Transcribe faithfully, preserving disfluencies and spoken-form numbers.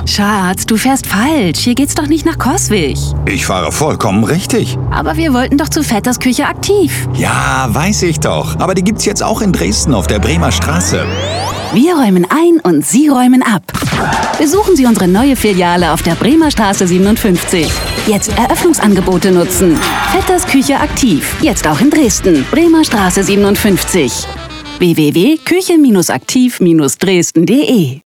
Schatz, du fährst falsch. Hier geht's doch nicht nach Coswig. Ich fahre vollkommen richtig. Aber wir wollten doch zu Vetters Küche aktiv. Ja, weiß ich doch. Aber die gibt's jetzt auch in Dresden auf der Bremer Straße. Wir räumen ein und Sie räumen ab. Besuchen Sie unsere neue Filiale auf der Bremer Straße siebenundfünfzig. Jetzt Eröffnungsangebote nutzen. Vetters Küche aktiv. Jetzt auch in Dresden. Bremer Straße siebenundfünfzig. w w w punkt küche aktiv Dresden punkt de